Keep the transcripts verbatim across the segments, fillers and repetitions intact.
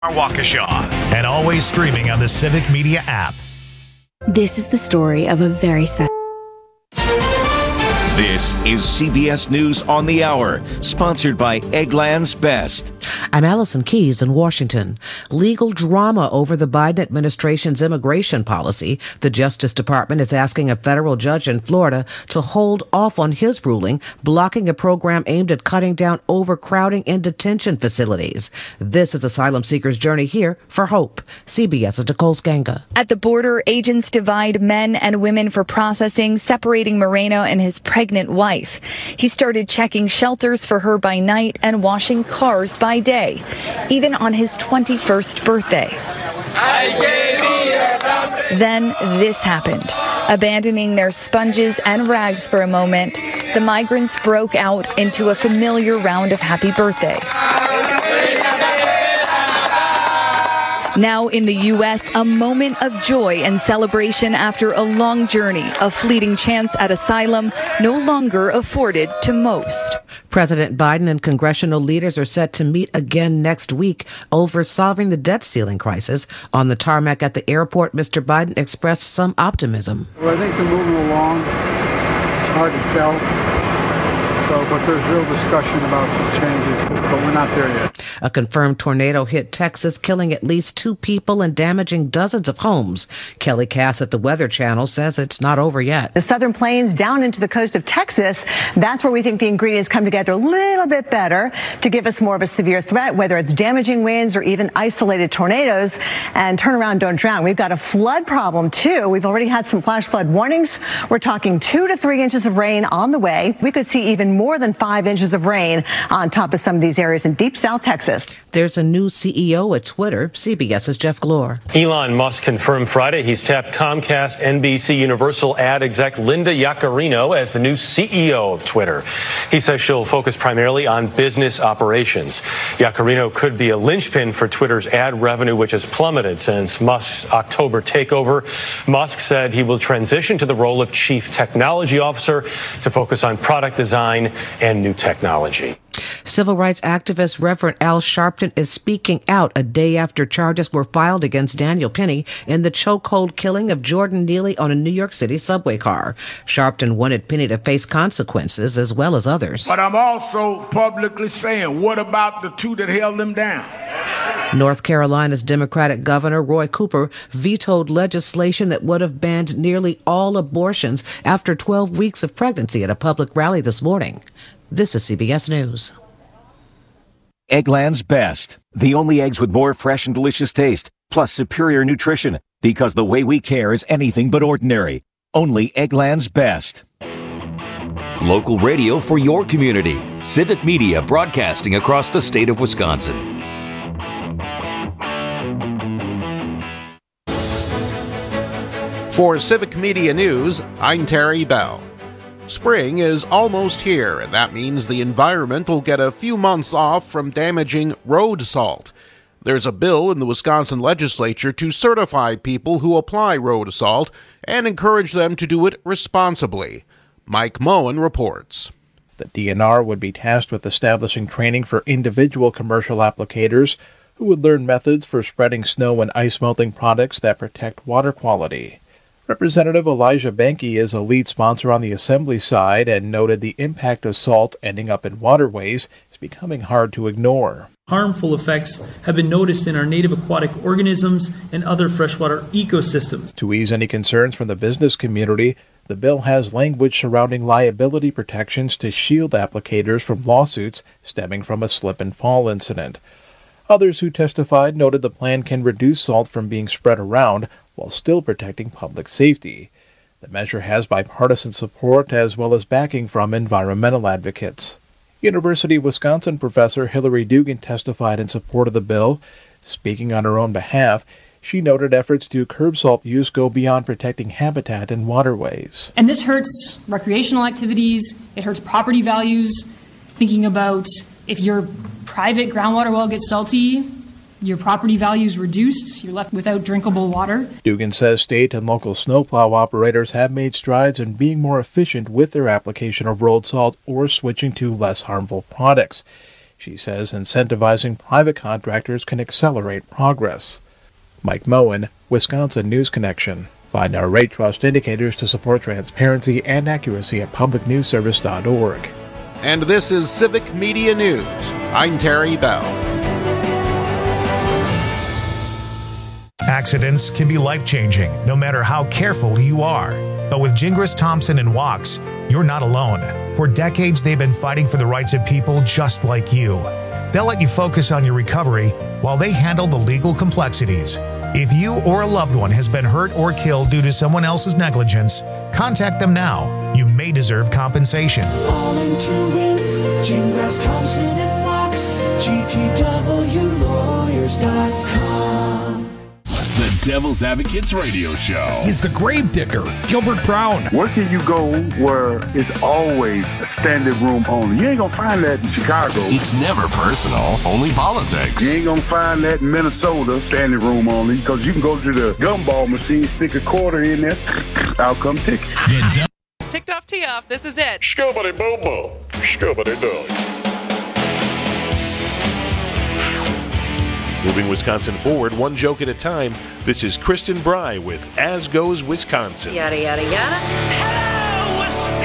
Waukesha, and always streaming on the Civic Media app. This is the story of a very special. This is C B S News on the Hour, sponsored by Eggland's Best. I'm Allison Keyes in Washington. Legal drama over the Biden administration's immigration policy. The Justice Department is asking a federal judge in Florida to hold off on his ruling, blocking a program aimed at cutting down overcrowding in detention facilities. This is Asylum Seekers' Journey here for Hope. CBS's Nicole Skanga. At the border, agents divide men and women for processing, separating Moreno and his pregnant wife. He started checking shelters for her by night and washing cars by day, even on his twenty-first birthday. Then this happened. Abandoning their sponges and rags for a moment, the migrants broke out into a familiar round of happy birthday. Now in the U S, a moment of joy and celebration after a long journey, a fleeting chance at asylum no longer afforded to most. President Biden and congressional leaders are set to meet again next week over solving the debt ceiling crisis. On the tarmac at the airport, Mister Biden expressed some optimism. Well, I think they're moving along. It's hard to tell. So, but there's real discussion about some changes, but we're not there yet. A confirmed tornado hit Texas, killing at least two people and damaging dozens of homes. Kelly Cass at the Weather Channel says it's not over yet. The southern plains down into the coast of Texas, that's where we think the ingredients come together a little bit better to give us more of a severe threat, whether it's damaging winds or even isolated tornadoes. And turn around, don't drown. We've got a flood problem, too. We've already had some flash flood warnings. We're talking two to three inches of rain on the way. We could see even more than five inches of rain on top of some of these areas in deep South Texas. There's a new C E O at Twitter. CBS's Jeff Glor. Elon Musk confirmed Friday he's tapped Comcast, N B C Universal ad exec Linda Yaccarino as the new C E O of Twitter. He says she'll focus primarily on business operations. Yaccarino could be a linchpin for Twitter's ad revenue, which has plummeted since Musk's October takeover. Musk said he will transition to the role of chief technology officer to focus on product design and new technology. Civil rights activist Reverend Al Sharpton is speaking out a day after charges were filed against Daniel Penny in the chokehold killing of Jordan Neely on a New York City subway car. Sharpton wanted Penny to face consequences as well as others. But I'm also publicly saying, what about the two that held him down? North Carolina's Democratic Governor Roy Cooper vetoed legislation that would have banned nearly all abortions after twelve weeks of pregnancy at a public rally this morning. This is C B S News. Eggland's Best. The only eggs with more fresh and delicious taste, plus superior nutrition. Because the way we care is anything but ordinary. Only Eggland's Best. Local radio for your community. Civic Media broadcasting across the state of Wisconsin. For Civic Media News, I'm Terry Bell. Spring is almost here, and that means the environment will get a few months off from damaging road salt. There's a bill in the Wisconsin legislature to certify people who apply road salt and encourage them to do it responsibly. Mike Moen reports. The D N R would be tasked with establishing training for individual commercial applicators who would learn methods for spreading snow and ice melting products that protect water quality. Representative Elijah Behnke is a lead sponsor on the Assembly side and noted the impact of salt ending up in waterways is becoming hard to ignore. Harmful effects have been noticed in our native aquatic organisms and other freshwater ecosystems. To ease any concerns from the business community, the bill has language surrounding liability protections to shield applicators from lawsuits stemming from a slip and fall incident. Others who testified noted the plan can reduce salt from being spread around while still protecting public safety. The measure has bipartisan support as well as backing from environmental advocates. University of Wisconsin professor Hillary Dugan testified in support of the bill. Speaking on her own behalf, she noted efforts to curb salt use go beyond protecting habitat and waterways. And this hurts recreational activities, it hurts property values. Thinking about if your private groundwater well gets salty, your property value is reduced, you're left without drinkable water. Dugan says state and local snowplow operators have made strides in being more efficient with their application of road salt or switching to less harmful products. She says incentivizing private contractors can accelerate progress. Mike Moen, Wisconsin News Connection. Find our rate trust indicators to support transparency and accuracy at public news service dot org. And this is Civic Media News. I'm Terry Bell. Accidents can be life-changing, no matter how careful you are. But with Gingras Thompson and Wachs, you're not alone. For decades, they've been fighting for the rights of people just like you. They'll let you focus on your recovery while they handle the legal complexities. If you or a loved one has been hurt or killed due to someone else's negligence, contact them now. You may deserve compensation. All into it, Gingras Thompson and Wachs, G T W lawyers dot com. The Devil's Advocates Radio Show. He's the grave digger, Gilbert Brown. Where can you go where it's always a standing room only? You ain't gonna find that in Chicago. It's never personal, only politics. You ain't gonna find that in Minnesota, standing room only, because you can go to the gumball machine, stick a quarter in there, out come ticket. Ticked off, tee off. This is it. Scubbity boo boo. Scubbity doo. Moving Wisconsin forward, one joke at a time. This is Kristen Bry with As Goes Wisconsin. Yada, yada, yada. Hello,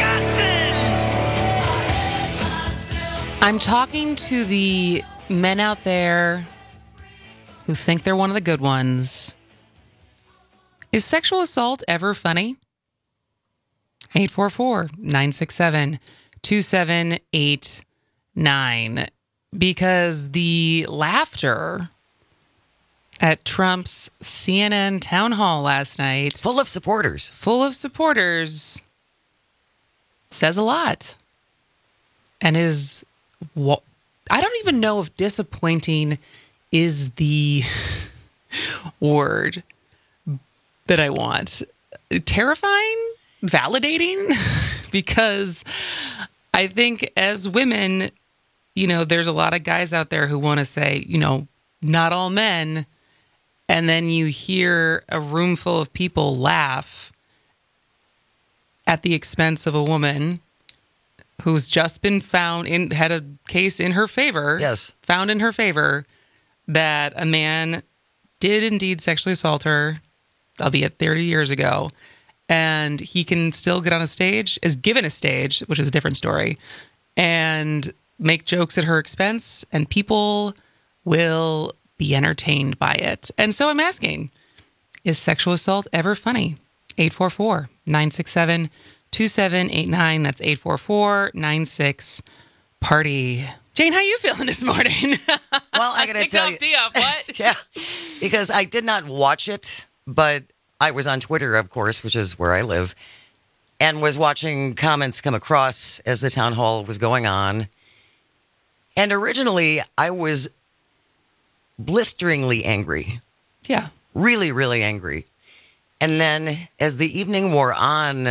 Wisconsin! I'm talking to the men out there who think they're one of the good ones. Is sexual assault ever funny? eight four four, nine six seven, two seven eight nine. Because the laughter at Trump's C N N town hall last night, full of supporters, full of supporters, says a lot. And is what I don't even know if disappointing is the word that I want. Terrifying, validating, because I think as women, you know, there's a lot of guys out there who want to say, you know, not all men. And then you hear a room full of people laugh at the expense of a woman who's just been found in, had a case in her favor. Yes. Found in her favor that a man did indeed sexually assault her, albeit thirty years ago. And he can still get on a stage, is given a stage, which is a different story, and make jokes at her expense, and people will be entertained by it. And so I'm asking, is sexual assault ever funny? eight four four, nine six seven, two seven eight nine. That's eight four four, nine six, party. Jane, how you feeling this morning? Well, I gotta Take tell off, you. tee off, what? Yeah, because I did not watch it, but I was on Twitter, of course, which is where I live, and was watching comments come across as the town hall was going on. And originally, I was blisteringly angry. Yeah. Really, really angry. And then as the evening wore on,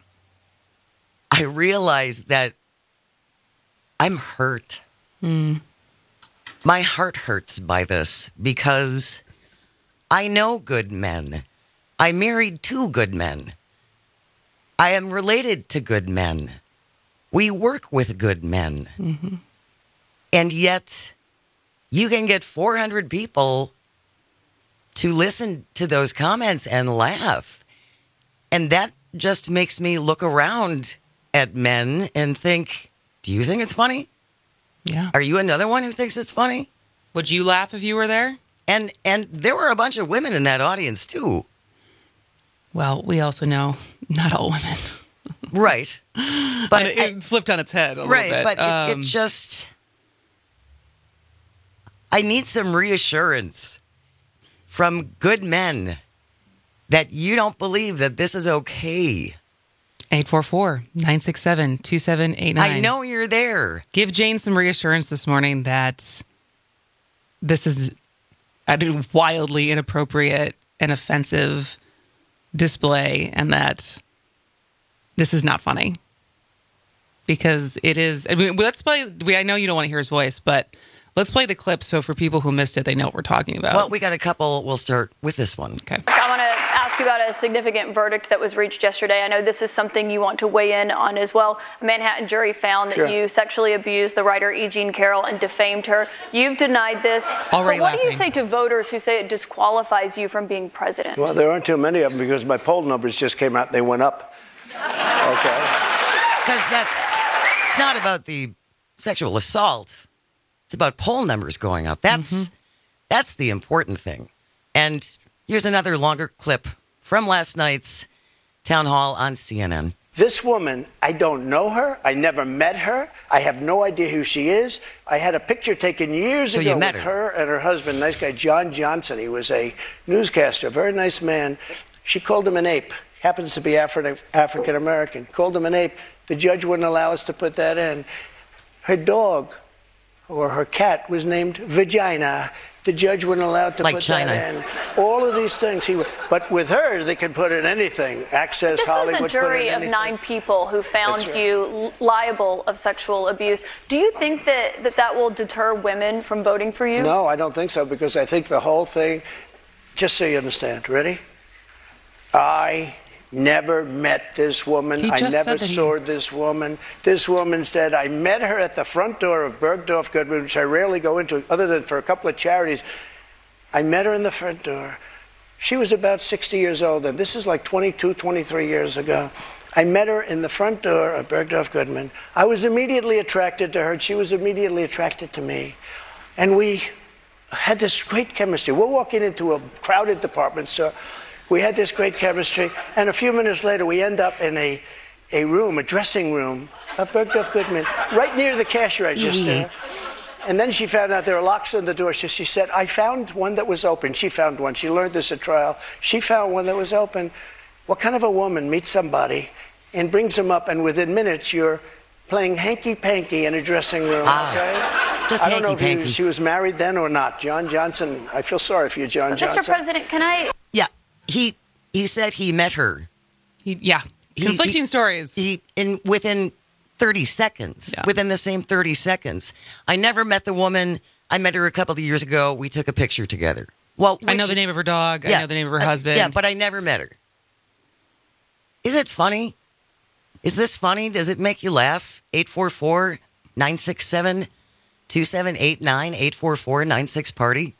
I realized that I'm hurt. Mm. My heart hurts by this because I know good men. I married two good men. I am related to good men. We work with good men. Mm-hmm. And yet, you can get four hundred people to listen to those comments and laugh. And that just makes me look around at men and think, do you think it's funny? Yeah. Are you another one who thinks it's funny? Would you laugh if you were there? And and there were a bunch of women in that audience, too. Well, we also know not all women. Right. But it, it flipped on its head a right, little bit. But it, Um, it just... I need some reassurance from good men that you don't believe that this is okay. eight four four, nine six seven, two seven eight nine. I know you're there. Give Jane some reassurance this morning that this is a wildly inappropriate and offensive display and that this is not funny. Because it is... I mean, let's play... We, I know you don't want to hear his voice, but... Let's play the clip so for people who missed it, they know what we're talking about. Well, we got a couple. We'll start with this one. Okay. I want to ask you about a significant verdict that was reached yesterday. I know this is something you want to weigh in on as well. A Manhattan jury found that Sure. you sexually abused the writer E. Jean Carroll and defamed her. You've denied this. Already but what do you laughing. say to voters who say it disqualifies you from being president? Well, there aren't too many of them because my poll numbers just came out and they went up. Okay. Because that's, it's not about the sexual assault. It's about poll numbers going up. That's, Mm-hmm. that's the important thing. And here's another longer clip from last night's town hall on C N N. This woman, I don't know her. I never met her. I have no idea who she is. I had a picture taken years So ago you met with her. her and her husband, nice guy, John Johnson. He was a newscaster, a very nice man. She called him an ape. Happens to be Afri- African American. Called him an ape. The judge wouldn't allow us to put that in. Her dog or her cat was named Vagina. The judge wouldn't allow it to Like put China. that in. All of these things. He would, but with her, they could put in anything. Access, This Hollywood, was a put jury in of anything. nine people who found That's right. you l- liable of sexual abuse. Do you think that, that that will deter women from voting for you? No, I don't think so, because I think the whole thing, just so you understand, ready? I never met this woman. He I just never said that he- saw this woman. This woman said, I met her at the front door of Bergdorf Goodman, which I rarely go into, other than for a couple of charities. I met her in the front door. She was about sixty years old, and this is like twenty-two, twenty-three years ago. I met her in the front door of Bergdorf Goodman. I was immediately attracted to her, and she was immediately attracted to me. And we had this great chemistry. We're walking into a crowded department store. We had this great chemistry, and a few minutes later, we end up in a, a room, a dressing room of Bergdorf Goodman, right near the cash register. And then she found out there were locks on the door. So she said, I found one that was open. She found one. She learned this at trial. She found one that was open. What kind of a woman meets somebody and brings them up, and within minutes, you're playing hanky-panky in a dressing room, Ah, okay? just I don't know if hanky-panky. you, she was married then or not. John Johnson, I feel sorry for you, John Johnson. Mister President, can I... Yeah, he he said he met her. He, yeah, conflicting stories. He in within thirty seconds. Yeah. Within the same thirty seconds. I never met the woman. I met her a couple of years ago. We took a picture together. Well, I know which- the name of her dog. I Yeah, know the name of her uh, husband. yeah, but I never met her. Is it funny? Is this funny? Does it make you laugh? eight four four, nine six seven, two seven eight nine, eight four four, nine six party.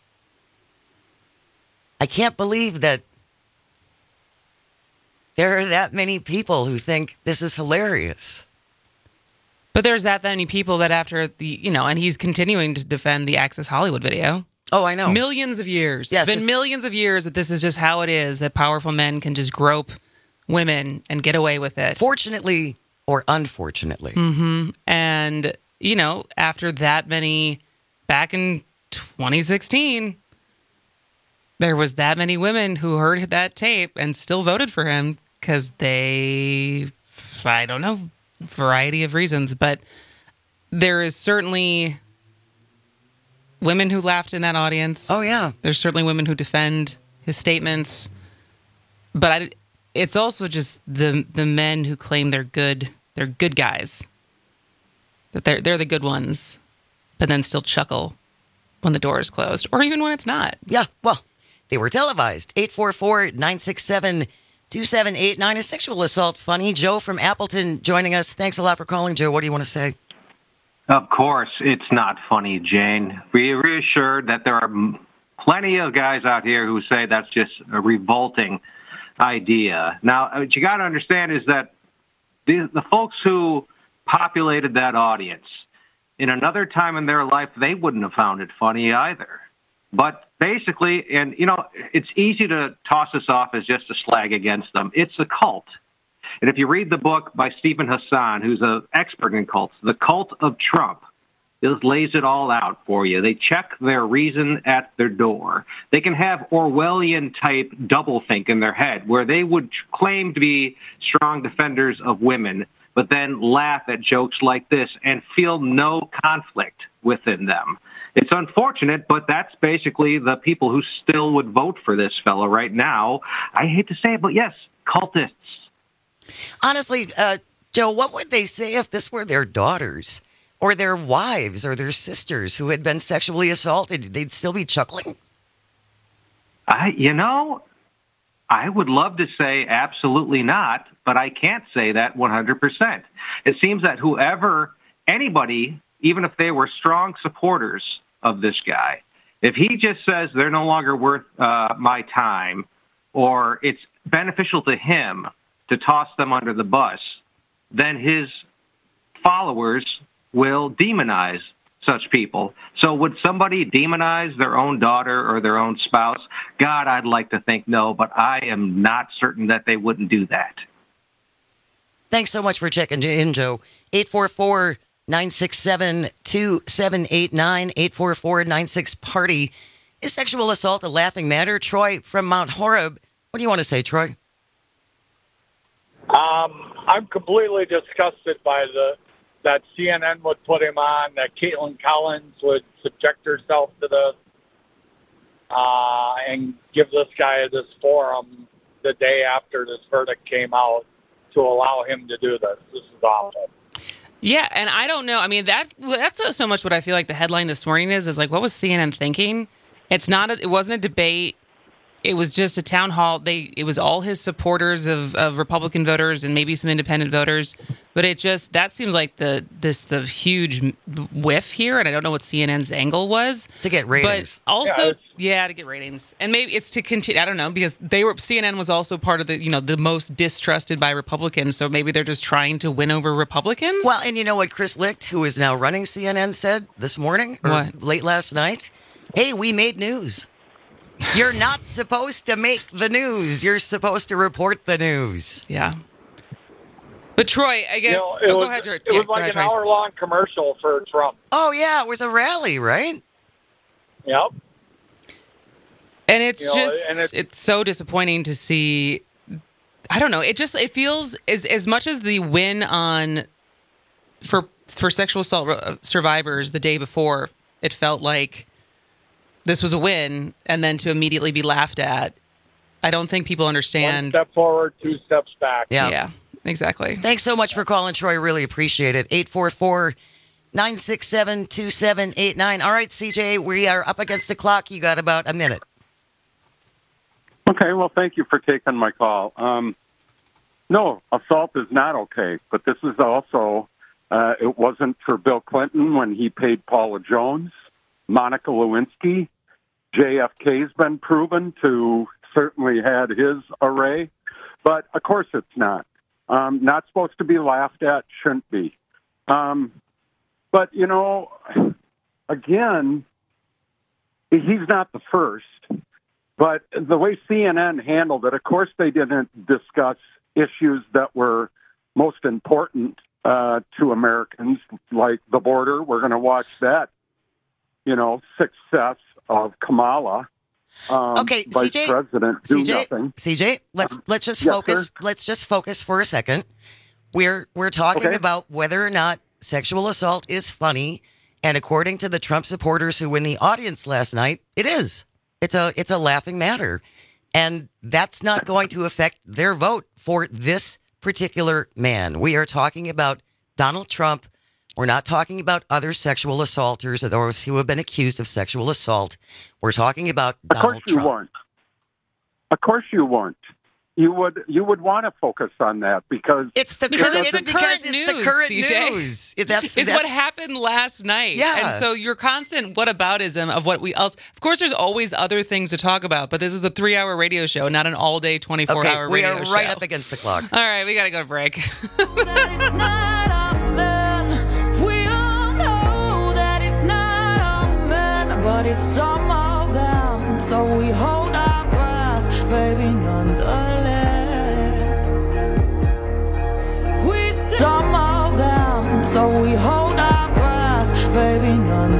I can't believe that there are that many people who think this is hilarious. But there's that many people that after the, you know, and he's continuing to defend the Access Hollywood video. Oh, I know. Millions of years. Yes, it's been it's- millions of years that this is just how it is, that powerful men can just grope women and get away with it. Fortunately or unfortunately. hmm And, you know, after that many, back in twenty sixteen, there was that many women who heard that tape and still voted for him because they, I don't know, variety of reasons. But there is certainly women who laughed in that audience. Oh, yeah. There's certainly women who defend his statements. But I, it's also just the the men who claim they're good, they're good guys. That they're they're the good ones, but then still chuckle when the door is closed, or even when it's not. Yeah, well, they were televised. eight four four, nine six seven, two seven eight nine. A sexual assault funny. Joe from Appleton joining us. Thanks a lot for calling, Joe. What do you want to say? Of course, it's not funny, Jane. Be reassured that there are m- plenty of guys out here who say that's just a revolting idea. Now, what you got to understand is that the, the folks who populated that audience, in another time in their life, they wouldn't have found it funny either. But basically, and, you know, it's easy to toss this off as just a slag against them. It's a cult. And if you read the book by Stephen Hassan, who's an expert in cults, The Cult of Trump, it lays it all out for you. They check their reason at their door. They can have Orwellian-type doublethink in their head, where they would claim to be strong defenders of women, but then laugh at jokes like this and feel no conflict within them. It's unfortunate, but that's basically the people who still would vote for this fellow right now. I hate to say it, but yes, cultists. Honestly, uh, Joe, what would they say if this were their daughters or their wives or their sisters who had been sexually assaulted? They'd still be chuckling? I, you know, I would love to say absolutely not, but I can't say that one hundred percent. It seems that whoever, anybody, even if they were strong supporters of this guy, if he just says they're no longer worth uh, my time, or it's beneficial to him to toss them under the bus, then his followers will demonize such people. So would somebody demonize their own daughter or their own spouse? God, I'd like to think no, but I am not certain that they wouldn't do that. Thanks so much for checking in, Joe. eight four four, nine six seven, two seven eight nine, eight four four, nine six party. Is sexual assault a laughing matter? Troy from Mount Horeb. What do you want to say, Troy? Um, I'm completely disgusted by the that C N N would put him on, that Caitlin Collins would subject herself to this, uh, and give this guy this forum the day after this verdict came out to allow him to do this. This is awful. Yeah, and I don't know. I mean, that, that's so much what I feel like the headline this morning is, is like, what was C N N thinking? It's not, a, it wasn't a debate. It was just a town hall. They it was all his supporters of, of Republican voters and maybe some independent voters. But it just that seems like the this the huge whiff here, and I don't know what C N N's angle was to get ratings. But also, yeah, yeah, to get ratings, and maybe it's to continue. I don't know because they were C N N was also part of the you know the most distrusted by Republicans. So maybe they're just trying to win over Republicans. Well, and you know what Chris Licht, who is now running C N N, said this morning or what? late last night. Hey, we made news. You're not supposed to make the news. You're supposed to report the news. Yeah. But Troy, I guess. You know, it oh, was, go ahead, Troy. It Yeah, was go like ahead, an Troy. hour-long commercial for Trump. Oh, yeah. It was a rally, right? Yep. And it's You know, just, and it's, it's- so disappointing to see. I don't know. It just, it feels as as much as the win on for for sexual assault survivors the day before, it felt like this was a win, and then to immediately be laughed at. I don't think people understand. One step forward, two steps back. Yeah. Yeah, exactly. Thanks so much for calling, Troy. Really appreciate it. eight four four, nine six seven, two seven eight nine. All right, C J, we are up against the clock. You got about a minute. Okay, well, thank you for taking my call. Um, no, assault is not okay, but this is also, uh, it wasn't for Bill Clinton when he paid Paula Jones, Monica Lewinsky. J F K's been proven to certainly had his array, but of course it's not. Um, not supposed to be laughed at, shouldn't be. Um, but, you know, again, he's not the first. But the way C N N handled it, of course, they didn't discuss issues that were most important uh, to Americans, like the border. We're going to watch that, you know, success of Kamala, um, Okay, Vice C J, President, do C J, nothing. C J, let's let's just Yes, focus. sir. Let's just focus for a second. We're we're talking Okay. about whether or not sexual assault is funny, and according to the Trump supporters who were in the audience last night, it is. It's a it's a laughing matter, and that's not going to affect their vote for this particular man. We are talking about Donald Trump. We're not talking about other sexual assaulters or those who have been accused of sexual assault. We're talking about Of course Donald you Trump. weren't. Of course you weren't. You would you would want to focus on that because it's the Because current, it's the because current it's news, the current C J. news. It- That's, it's that's, what happened last night. Yeah. And so your constant whataboutism of what we else. Of course, there's always other things to talk about, but this is a three-hour radio show, not an all-day, twenty-four hour Okay, we radio show. are right up against the clock. All right, we got to go to break. We all know that it's not all men, but it's some of them. So we hold our breath, baby, nonetheless. We say some of them, so we hold our breath, baby,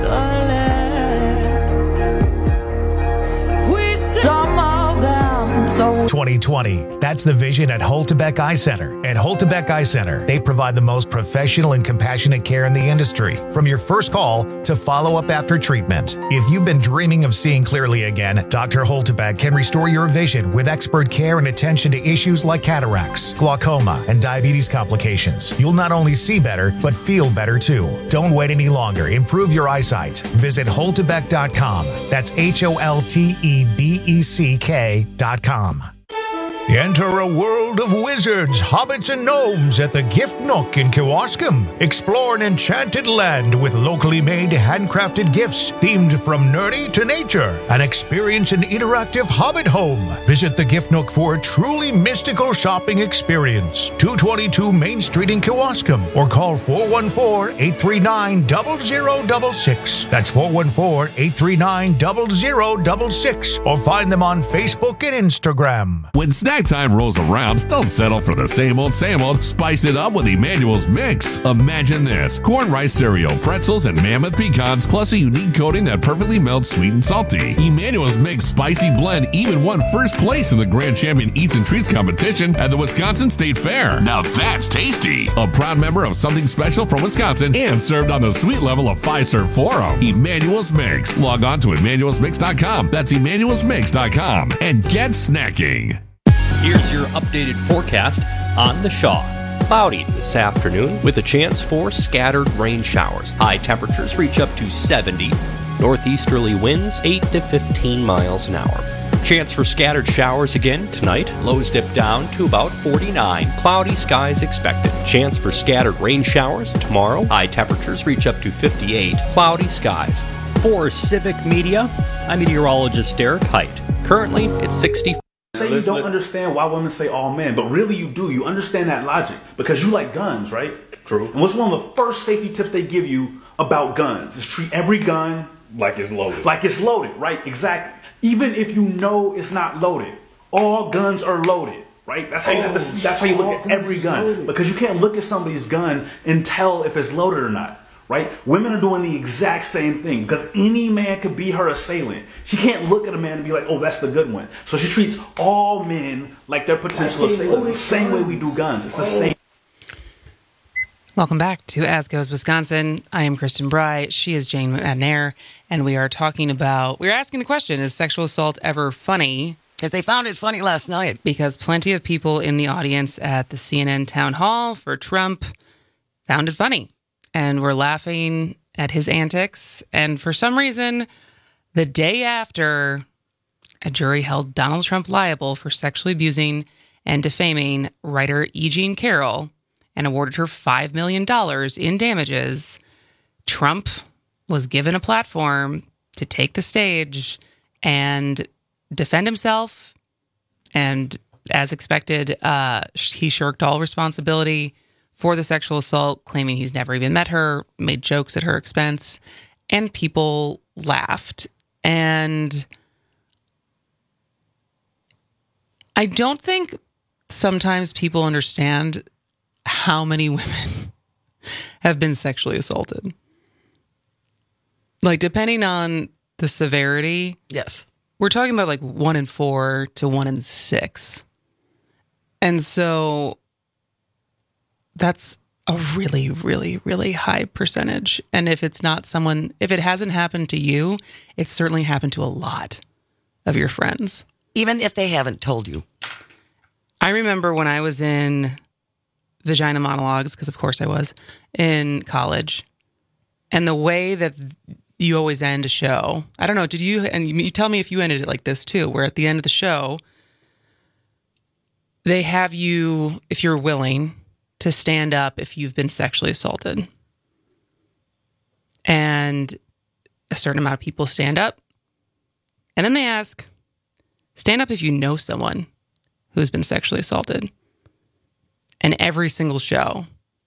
nonetheless. We say some of them, so we twenty twenty. That's the vision at Holtebeck Eye Center. At Holtebeck Eye Center, they provide the most professional and compassionate care in the industry, from your first call to follow-up after treatment. If you've been dreaming of seeing clearly again, Doctor Holtebeck can restore your vision with expert care and attention to issues like cataracts, glaucoma, and diabetes complications. You'll not only see better, but feel better too. Don't wait any longer. Improve your eyesight. Visit Holtebeck dot com. That's H O L T E B E C K dot com. Enter a world of wizards, hobbits, and gnomes at the Gift Nook in Kewaskum. Explore an enchanted land with locally made, handcrafted gifts themed from nerdy to nature, and experience an interactive hobbit home. Visit the Gift Nook for a truly mystical shopping experience. two twenty-two Main Street in Kewaskum, or call four one four, eight three nine, zero zero six six. That's four one four, eight three nine, zero zero six six, or find them on Facebook and Instagram. When snack time rolls around, don't settle for the same old, same old. Spice it up with Emmanuel's Mix. Imagine this: corn rice cereal, pretzels, and mammoth pecans, plus a unique coating that perfectly melts sweet and salty. Emmanuel's Mix Spicy Blend even won first place in the Grand Champion Eats and Treats competition at the Wisconsin State Fair. Now that's tasty. A proud member of Something Special from Wisconsin and served on the sweet level of Fiserv Forum. Emmanuel's Mix. Log on to emmanuels mix dot com. That's emmanuels mix dot com and get snacking. Here's your updated forecast on the Shaw. Cloudy this afternoon with a chance for scattered rain showers. High temperatures reach up to seventy. Northeasterly winds eight to fifteen miles an hour. Chance for scattered showers again tonight. Lows dip down to about forty-nine. Cloudy skies expected. Chance for scattered rain showers tomorrow. High temperatures reach up to fifty-eight. Cloudy skies. For Civic Media, I'm meteorologist Derek Height. Currently, it's sixty. Say you don't understand why women say all men, but really you do. You understand that logic because you like guns, right? True. And what's one of the first safety tips they give you about guns is treat every gun like it's loaded. Like it's loaded, right? Exactly. Even if you know it's not loaded, all guns are loaded, right? That's how you have to, that's how you look at every gun because you can't look at somebody's gun and tell if it's loaded or not. Right? Women are doing the exact same thing because any man could be her assailant. She can't look at a man and be like, oh, that's the good one. So she treats all men like they're potential assailants. It's the same way we do guns. It's the same. Welcome back to As Goes Wisconsin. I am Kristen Bry. She is Jane McNair. And we are talking about, we're asking the question, is sexual assault ever funny? Because they found it funny last night. Because plenty of people in the audience at the C N N town hall for Trump found it funny. And we're laughing at his antics. And for some reason, the day after, a jury held Donald Trump liable for sexually abusing and defaming writer E. Jean Carroll and awarded her five million dollars in damages. Trump was given a platform to take the stage and defend himself. And as expected, uh, he shirked all responsibility for the sexual assault, claiming he's never even met her, made jokes at her expense, and people laughed. And I don't think sometimes people understand how many women have been sexually assaulted. Like, depending on the severity. Yes. We're talking about like one in four to one in six. And so that's a really, really, really high percentage. And if it's not someone, if it hasn't happened to you, it's certainly happened to a lot of your friends. Even if they haven't told you. I remember when I was in Vagina Monologues, because of course I was, in college. And the way that you always end a show, I don't know, did you, and you tell me if you ended it like this too, where at the end of the show, they have you, if you're willing, to stand up if you've been sexually assaulted. And a certain amount of people stand up. And then they ask, stand up if you know someone who's been sexually assaulted. And every single show,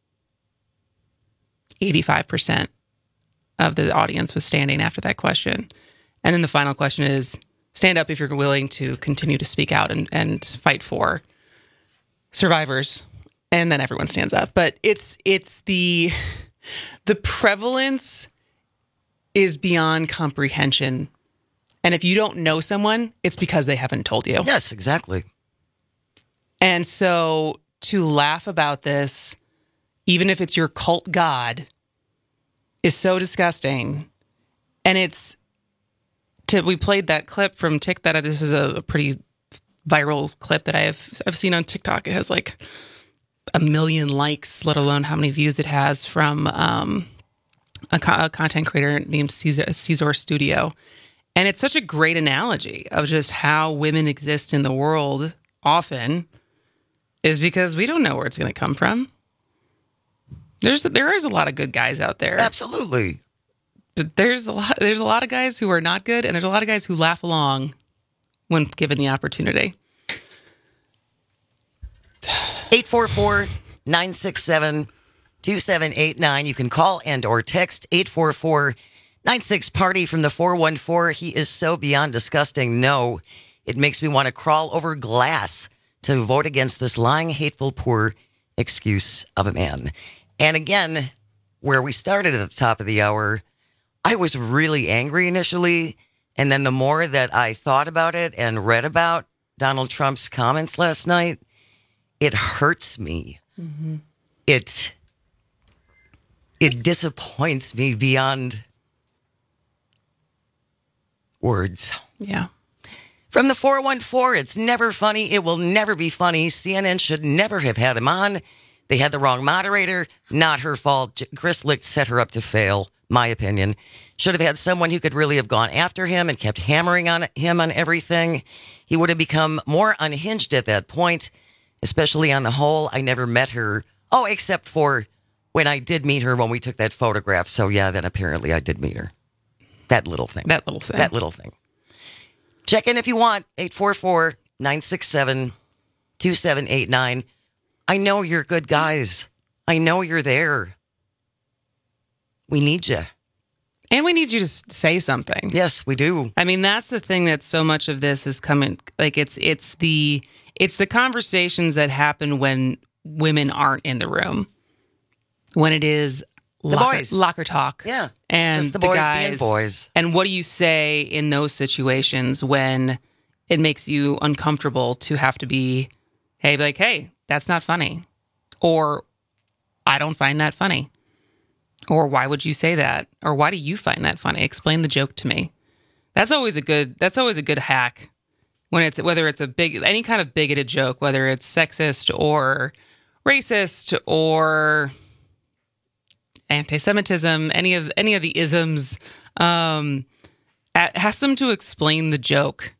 eighty-five percent of the audience was standing after that question. And then the final question is, stand up if you're willing to continue to speak out and, and fight for survivors. And then everyone stands up. But it's it's the the prevalence is beyond comprehension. And if you don't know someone, it's because they haven't told you. Yes, exactly. And so to laugh about this, even if it's your cult god, is so disgusting. And it's to we played that clip from TikTok. This is a, a pretty viral clip that I have I've seen on TikTok. It has like a million likes, let alone how many views it has, from um, a, co- a content creator named Caesar, Caesar Studio. And it's such a great analogy of just how women exist in the world often is because we don't know where it's going to come from. There's there is a lot of good guys out there. Absolutely. But there's a lot there's a lot of guys who are not good, and there's a lot of guys who laugh along when given the opportunity. eight four four, nine six seven, two seven eight nine. You can call and or text eight four four, nine six party from the four one four. He is so beyond disgusting. No, it makes me want to crawl over glass to vote against this lying, hateful, poor excuse of a man. And again, where we started at the top of the hour, I was really angry initially. And then the more that I thought about it and read about Donald Trump's comments last night, it hurts me. Mm-hmm. It, it disappoints me beyond words. Yeah. From the four one four, it's never funny. It will never be funny. C N N should never have had him on. They had the wrong moderator. Not her fault. Chris Licht set her up to fail, my opinion. Should have had someone who could really have gone after him and kept hammering on him on everything. He would have become more unhinged at that point, especially on the whole. I never met her. Oh, except for when I did meet her when we took that photograph. So, yeah, then apparently I did meet her. That little thing. That little thing. That little thing. Check in if you want. eight four four, nine six seven, two seven eight nine. I know you're good guys. I know you're there. We need you. And we need you to say something. Yes, we do. I mean, that's the thing that so much of this is coming. Like it's it's the it's the conversations that happen when women aren't in the room. When it is the locker, boys. locker talk. Yeah. And just the, the boys guys. being boys. And what do you say in those situations when it makes you uncomfortable to have to be, hey, be like, hey, that's not funny. Or I don't find that funny. Or why would you say that? Or why do you find that funny? Explain the joke to me. That's always a good that's always a good hack. When it's whether it's a big any kind of bigoted joke, whether it's sexist or racist or anti-Semitism, any of any of the isms, um, ask them to explain the joke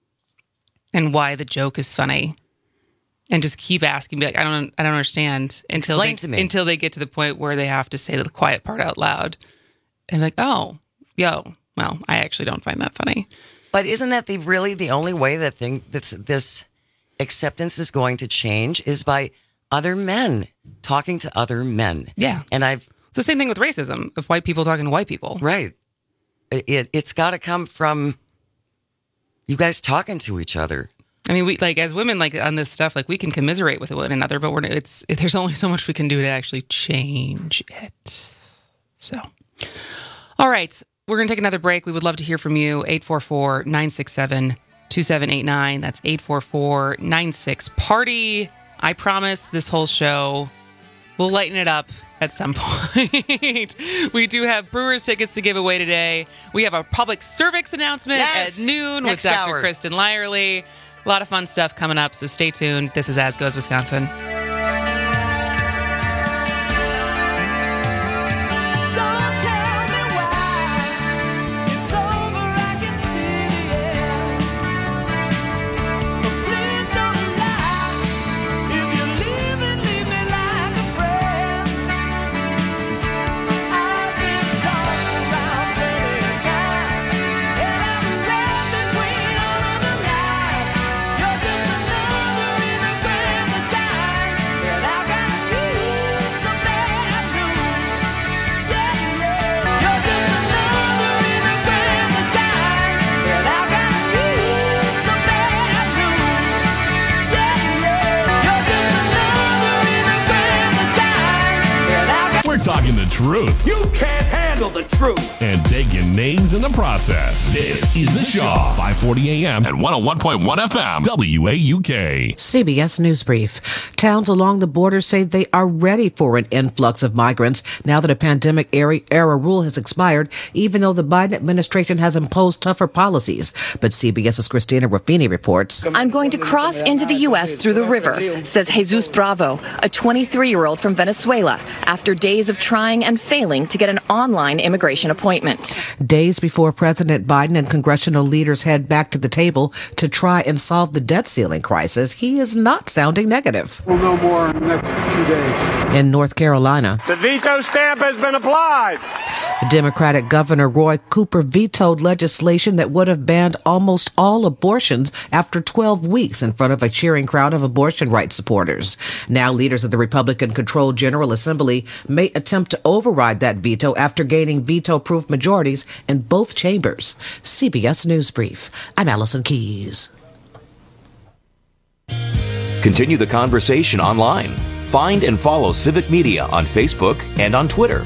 and why the joke is funny. And just keep asking, be like, I don't, I don't understand until Explain they, to me. until they get to the point where they have to say the quiet part out loud, and like, oh, yo, well, I actually don't find that funny. But isn't that the really the only way that thing that's this acceptance is going to change is by other men talking to other men? Yeah, and I've it's the same thing with racism of white people talking to white people, right? It, it it's got to come from you guys talking to each other. I mean, we like as women, like on this stuff, like we can commiserate with one another, but we're it's it, there's only so much we can do to actually change it. So, all right, we're gonna take another break. We would love to hear from you. eight four four, nine six seven, two seven eight nine. That's eight four four, nine six party. I promise this whole show will lighten it up at some point. We do have Brewers tickets to give away today. We have a public cervix announcement yes! at noon Next with Doctor hour. Kristen Lyerly. A lot of fun stuff coming up, so stay tuned. This is As Goes Wisconsin. Talking the truth. You can't handle the truth. And taking names in the process. This is The Shaw, five forty a.m. and one oh one point one F M, W A U K. C B S News Brief. Towns along the border say they are ready for an influx of migrants now that a pandemic era, era rule has expired, even though the Biden administration has imposed tougher policies. But CBS's Christina Ruffini reports. I'm going to cross into the U S through the river, says Jesus Bravo, a twenty-three-year-old from Venezuela, after days of trying and failing to get an online decline immigration appointment. Days before President Biden and congressional leaders head back to the table to try and solve the debt ceiling crisis, he is not sounding negative. We'll know more in the next two days. In North Carolina, The veto stamp has been applied. Democratic Governor Roy Cooper vetoed legislation that would have banned almost all abortions after twelve weeks in front of a cheering crowd of abortion rights supporters. Now leaders of the Republican-controlled General Assembly may attempt to override that veto after gaining veto-proof majorities in both chambers. C B S News Brief. I'm Allison Keys. Continue the conversation online. Find and follow Civic Media on Facebook and on Twitter.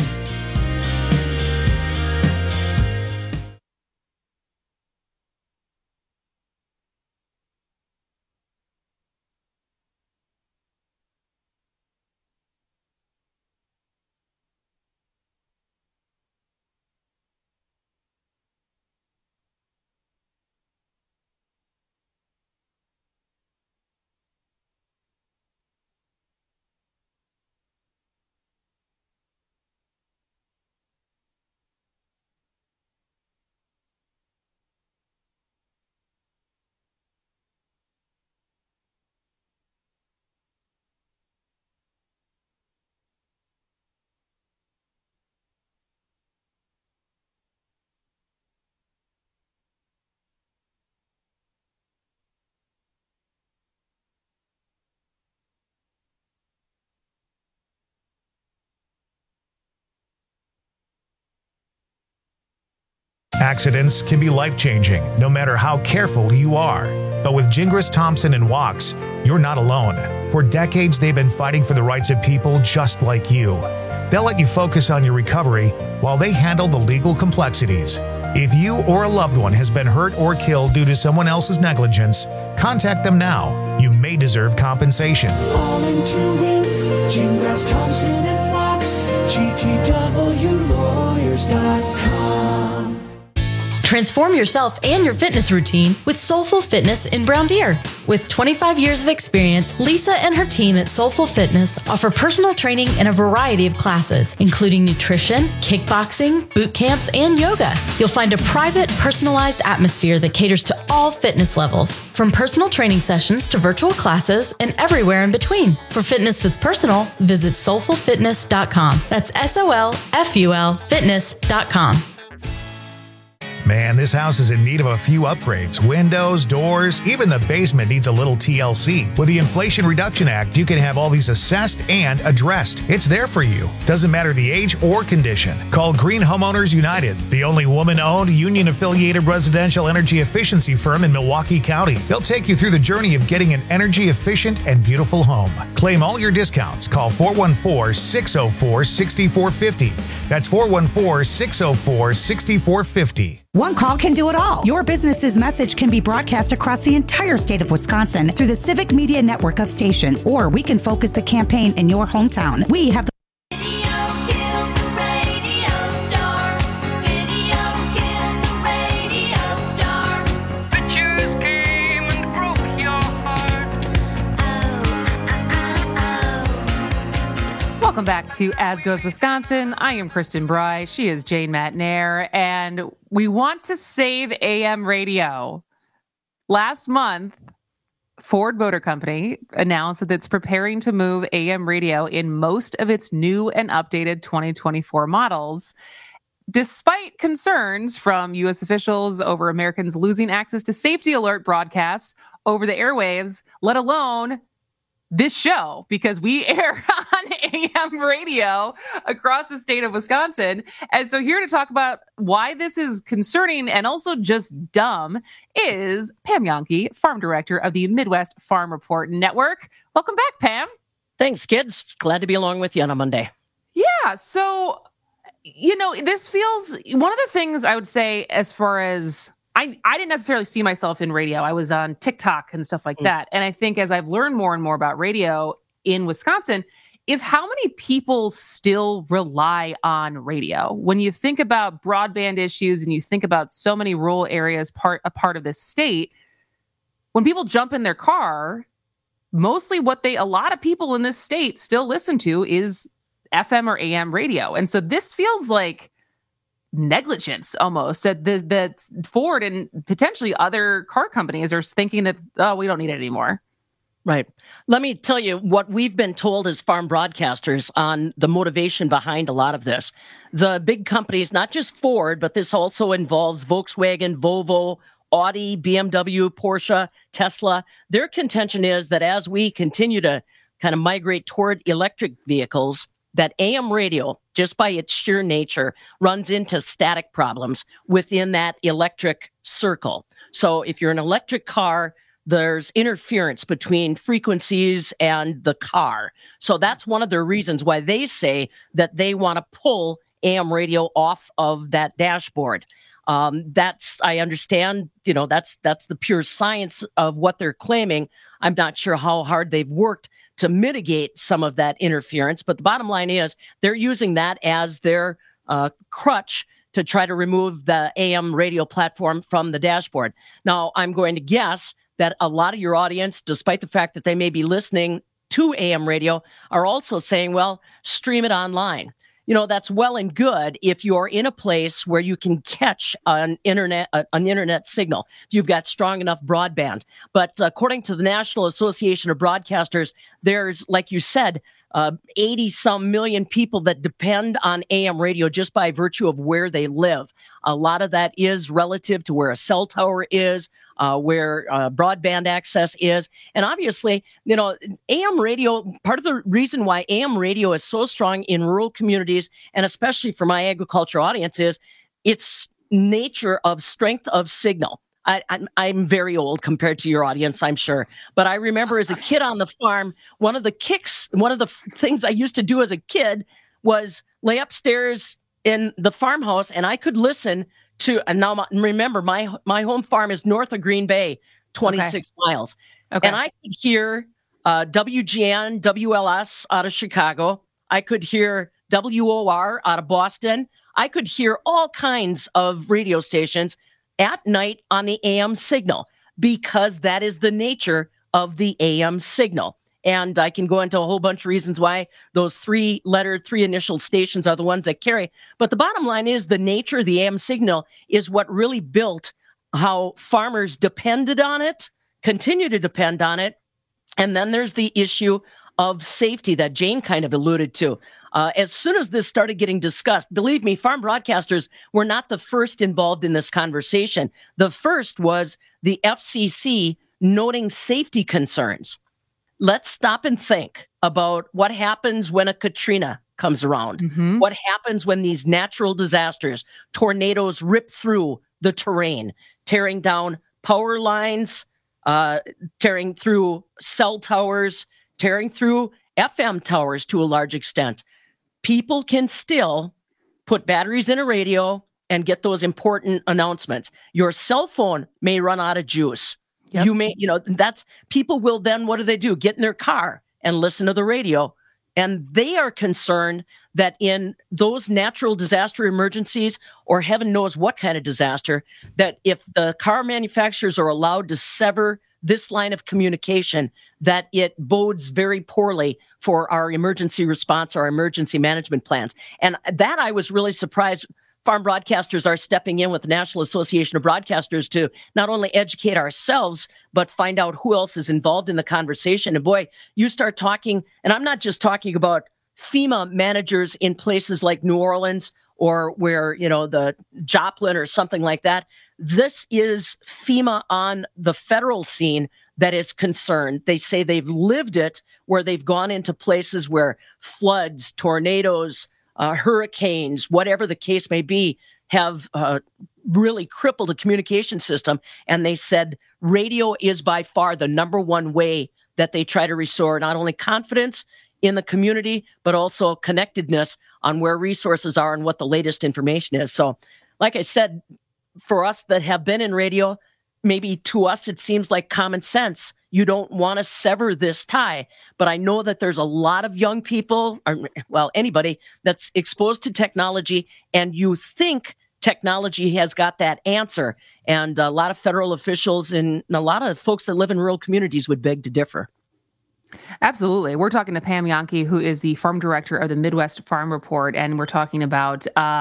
Accidents can be life-changing, no matter how careful you are. But with Gingras, Thompson, and Wachs, you're not alone. For decades, they've been fighting for the rights of people just like you. They'll let you focus on your recovery while they handle the legal complexities. If you or a loved one has been hurt or killed due to someone else's negligence, contact them now. You may deserve compensation. All into it, Gingras, Thompson, and Wachs, G T W lawyers dot com. Transform yourself and your fitness routine with Soulful Fitness in Brown Deer. With twenty-five years of experience, Lisa and her team at Soulful Fitness offer personal training in a variety of classes, including nutrition, kickboxing, boot camps, and yoga. You'll find a private, personalized atmosphere that caters to all fitness levels, from personal training sessions to virtual classes and everywhere in between. For fitness that's personal, visit soulful fitness dot com. That's S O L F U L fitness dot com. Man, this house is in need of a few upgrades. Windows, doors, even the basement needs a little T L C. With the Inflation Reduction Act, you can have all these assessed and addressed. It's there for you. Doesn't matter the age or condition. Call Green Homeowners United, the only woman-owned, union-affiliated residential energy efficiency firm in Milwaukee County. They'll take you through the journey of getting an energy-efficient and beautiful home. Claim all your discounts. Call four one four, six zero four, six four five zero. That's four one four, six zero four, six four five zero. One call can do it all. Your business's message can be broadcast across the entire state of Wisconsin through the Civic Media network of stations, or we can focus the campaign in your hometown. We have the Welcome back to As Goes Wisconsin. I am Kristen Bry. She is Jane Matnair, and we want to save A M radio. Last month, Ford Motor Company announced that it's preparing to move A M radio in most of its new and updated twenty twenty-four models, despite concerns from U S officials over Americans losing access to safety alert broadcasts over the airwaves, let alone this show, because we air on A M radio across the state of Wisconsin. And so here to talk about why this is concerning and also just dumb is Pam Jahnke, Farm Director of the Midwest Farm Report Network. Welcome back, Pam. Thanks, kids. Glad to be along with you on a Monday. Yeah, so, you know, this feels, one of the things I would say as far as, I, I didn't necessarily see myself in radio. I was on TikTok and stuff like mm. that. And I think as I've learned more and more about radio in Wisconsin, is how many people still rely on radio. When you think about broadband issues and you think about so many rural areas part a part of this state, when people jump in their car, mostly what they, a lot of people in this state still listen to is F M or A M radio. And so this feels like negligence almost that that that Ford and potentially other car companies are thinking that, oh, we don't need it anymore. Right. Let me tell you what we've been told as farm broadcasters on the motivation behind a lot of this. The big companies, not just Ford, but this also involves Volkswagen, Volvo, Audi, B M W, Porsche, Tesla. Their contention is that as we continue to kind of migrate toward electric vehicles, that A M radio, just by its sheer nature, runs into static problems within that electric circle. So if you're an electric car, there's interference between frequencies and the car. So that's one of the reasons why they say that they want to pull A M radio off of that dashboard. Um, that's, I understand, you know, that's that's the pure science of what they're claiming. I'm not sure how hard they've worked to mitigate some of that interference, but the bottom line is they're using that as their uh, crutch to try to remove the A M radio platform from the dashboard. Now, I'm going to guess that a lot of your audience, despite the fact that they may be listening to A M radio, are also saying, well, stream it online. You know, that's well and good if you're in a place where you can catch an internet, uh, an internet signal, if you've got strong enough broadband. But according to the National Association of Broadcasters, there's, like you said, uh, eighty some million people that depend on A M radio just by virtue of where they live. A lot of that is relative to where a cell tower is, uh, where uh, broadband access is. And obviously, you know, A M radio, part of the reason why A M radio is so strong in rural communities, and especially for my agriculture audience, is its nature of strength of signal. I, I'm, I'm very old compared to your audience, I'm sure. But I remember as a kid on the farm, one of the kicks, one of the f- things I used to do as a kid was lay upstairs in the farmhouse, and I could listen to, and now my, remember, my my home farm is north of Green Bay, twenty-six okay. miles. Okay. And I could hear uh, W G N, W L S out of Chicago. I could hear W O R out of Boston. I could hear all kinds of radio stations at night on the A M signal, because that is the nature of the A M signal. And I can go into a whole bunch of reasons why those three letter, three initial stations are the ones that carry. But the bottom line is the nature of the A M signal is what really built how farmers depended on it, continue to depend on it. And then there's the issue of safety that Jane kind of alluded to. Uh, as soon as this started getting discussed, believe me, farm broadcasters were not the first involved in this conversation. The first was the F C C noting safety concerns. Let's stop and think about what happens when a Katrina comes around. Mm-hmm. What happens when these natural disasters, tornadoes rip through the terrain, tearing down power lines, uh, tearing through cell towers, tearing through F M towers to a large extent. People can still put batteries in a radio and get those important announcements. Your cell phone may run out of juice. Yep. You may, you know, that's, people will then, what do they do? Get in their car and listen to the radio. And they are concerned that in those natural disaster emergencies, or heaven knows what kind of disaster, that if the car manufacturers are allowed to sever this line of communication, that it bodes very poorly for our emergency response, our emergency management plans. And that I was really surprised farm broadcasters are stepping in with the National Association of Broadcasters to not only educate ourselves, but find out who else is involved in the conversation. And boy, you start talking, and I'm not just talking about FEMA managers in places like New Orleans or where, you know, the Joplin or something like that. This is FEMA on the federal scene that is concerned. They say they've lived it, where they've gone into places where floods, tornadoes, uh, hurricanes, whatever the case may be, have uh, really crippled a communication system. And they said radio is by far the number one way that they try to restore not only confidence in the community, but also connectedness on where resources are and what the latest information is. So, like I said, for us that have been in radio, maybe to us it seems like common sense. You don't want to sever this tie. But I know that there's a lot of young people, or, well, anybody that's exposed to technology, and you think technology has got that answer. And a lot of federal officials and a lot of folks that live in rural communities would beg to differ. Absolutely. We're talking to Pam Jahnke, who is the farm director of the Midwest Farm Report, and we're talking about uh,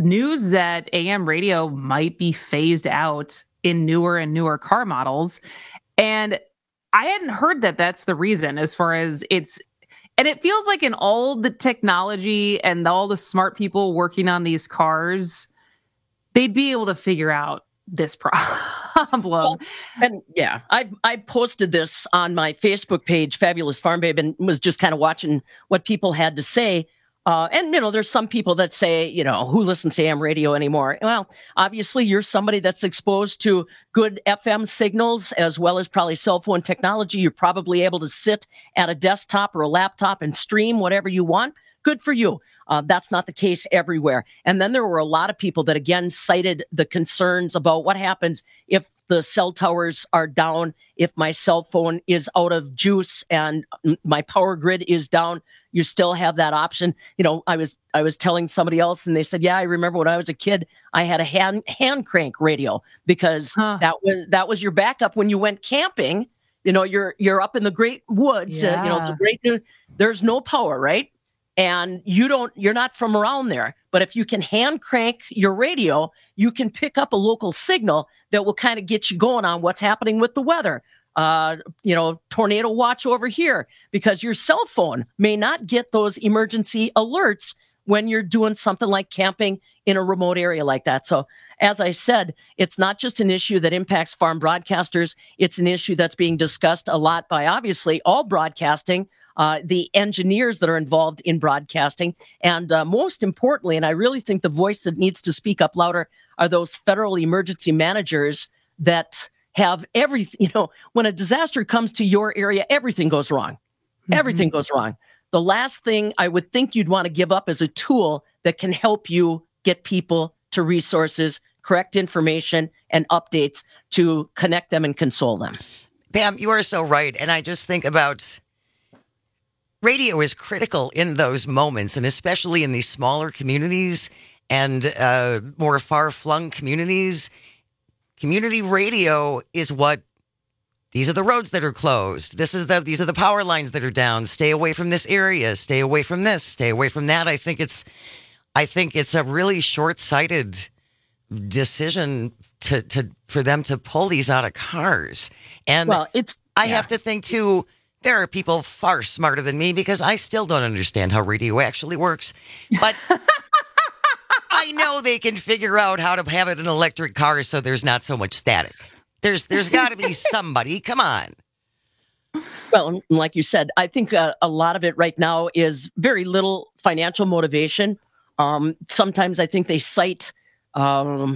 news that A M radio might be phased out in newer and newer car models. And I hadn't heard that that's the reason, as far as it's, and it feels like in all the technology and all the smart people working on these cars, they'd be able to figure out this problem. Well, and yeah, I I posted this on my Facebook page, Fabulous Farm Babe, and was just kind of watching what people had to say. Uh, and, you know, there's some people that say, you know, who listens to A M radio anymore? Well, obviously, you're somebody that's exposed to good F M signals as well as probably cell phone technology. You're probably able to sit at a desktop or a laptop and stream whatever you want. Good for you. Uh, that's not the case everywhere. And then there were a lot of people that, again, cited the concerns about what happens if the cell towers are down, if my cell phone is out of juice and my power grid is down. You still have that option. You know, I was I was telling somebody else, and they said, "Yeah, I remember when I was a kid, I had a hand hand crank radio because huh. that was that was your backup when you went camping. You know, you're you're up in the great woods. Yeah. Uh, you know, the great there's no power, right? And you don't you're not from around there. But if you can hand crank your radio, you can pick up a local signal that will kind of get you going on what's happening with the weather." Uh, you know, tornado watch over here, because your cell phone may not get those emergency alerts when you're doing something like camping in a remote area like that. So, as I said, it's not just an issue that impacts farm broadcasters. It's an issue that's being discussed a lot by, obviously, all broadcasting, uh, the engineers that are involved in broadcasting. And uh, most importantly, and I really think the voice that needs to speak up louder are those federal emergency managers that have everything. You know, when a disaster comes to your area, everything goes wrong. Mm-hmm. Everything goes wrong. The last thing I would think you'd want to give up is a tool that can help you get people to resources, correct information, and updates to connect them and console them. Pam, you are so right. And I just think about radio is critical in those moments, and especially in these smaller communities and uh, more far-flung communities. Community radio is what, these are the roads that are closed. This is the, these are the power lines that are down. Stay away from this area. Stay away from this. Stay away from that. I think it's, I think it's a really short-sighted decision to, to, for them to pull these out of cars. And well, it's, I yeah. have to think too, there are people far smarter than me because I still don't understand how radio actually works. But I know they can figure out how to have it in an electric car so there's not so much static. There's there's got to be somebody. Come on. Well, like you said, I think uh, a lot of it right now is very little financial motivation. Um, sometimes I think they cite um,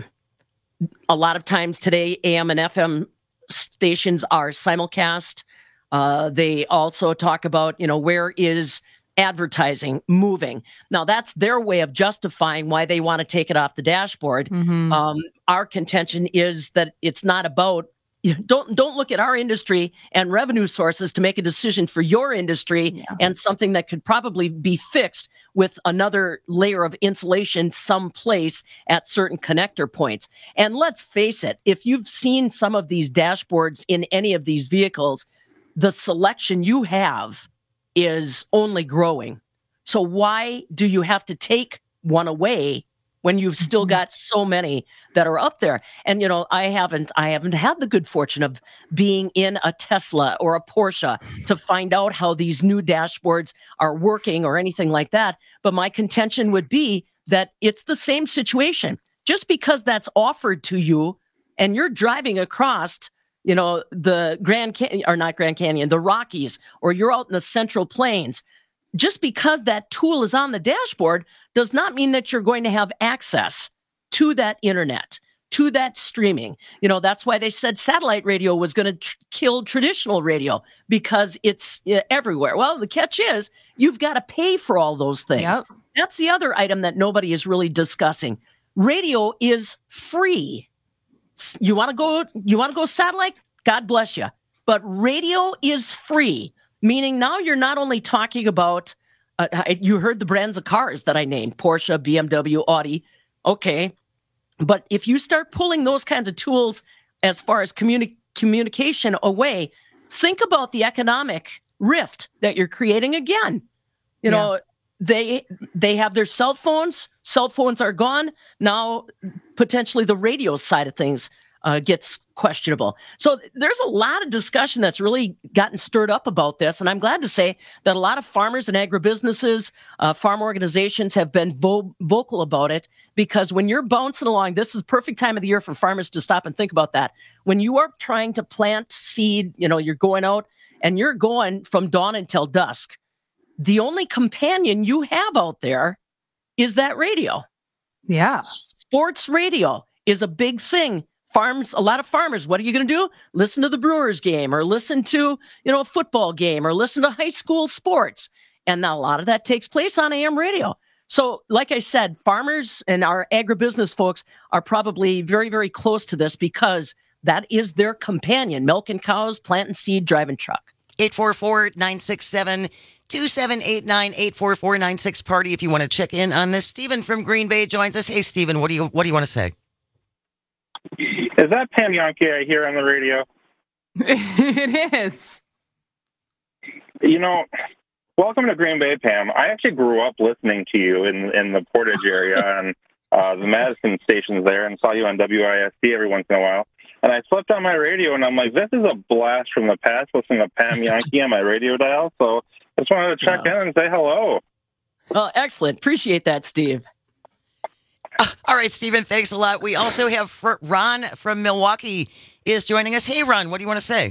a lot of times today, A M and F M stations are simulcast. Uh, they also talk about, you know, where is advertising moving. Now, that's their way of justifying why they want to take it off the dashboard. Mm-hmm. Um, our contention is that it's not about, don't don't look at our industry and revenue sources to make a decision for your industry yeah. and something that could probably be fixed with another layer of insulation someplace at certain connector points. And let's face it, if you've seen some of these dashboards in any of these vehicles, the selection you have is only growing. So why do you have to take one away when you've still got so many that are up there? And, you know, I haven't, I haven't had the good fortune of being in a Tesla or a Porsche to find out how these new dashboards are working or anything like that. But my contention would be that it's the same situation. Just because that's offered to you and you're driving across, you know, the Grand Canyon, or not Grand Canyon, the Rockies, or you're out in the Central Plains, just because that tool is on the dashboard does not mean that you're going to have access to that internet, to that streaming. You know, that's why they said satellite radio was going to tr- kill traditional radio, because it's uh, everywhere. Well, the catch is you've got to pay for all those things. Yep. That's the other item that nobody is really discussing. Radio is free. You want to go, you want to go satellite? God bless you. But radio is free, meaning now you're not only talking about, uh, you heard the brands of cars that I named, Porsche, B M W, Audi. Okay. But if you start pulling those kinds of tools as far as communi- communication away, think about the economic rift that you're creating again. You know, they they have their cell phones. Cell phones are gone. Now, potentially the radio side of things uh, gets questionable. So there's a lot of discussion that's really gotten stirred up about this. And I'm glad to say that a lot of farmers and agribusinesses, uh, farm organizations have been vo- vocal about it, because when you're bouncing along, this is the perfect time of the year for farmers to stop and think about that. When you are trying to plant seed, you know, you're going out and you're going from dawn until dusk. The only companion you have out there is that radio. Yeah. Sports radio is a big thing. Farms, a lot of farmers, what are you going to do? Listen to the Brewers game, or listen to, you know, a football game, or listen to high school sports. And now a lot of that takes place on A M radio. So like I said, farmers and our agribusiness folks are probably very, very close to this, because that is their companion, milking cows, planting seed, driving truck. eight four four, nine six seven, two seven eight nine, eight four four nine six party if you want to check in on this. Stephen from Green Bay joins us. Hey, Stephen, what do you what do you want to say? Is that Pam Yankee I hear on the radio? It is. You know, welcome to Green Bay, Pam. I actually grew up listening to you in in the Portage area on uh, the Madison stations there, and saw you on W I S D every once in a while. And I flipped on my radio, and I'm like, this is a blast from the past, listening to Pam Yankee on my radio dial. So I just wanted to check yeah. in and say hello. Well, excellent. Appreciate that, Steve. Uh, all right, Stephen, thanks a lot. We also have fr- Ron from Milwaukee is joining us. Hey, Ron, what do you want to say?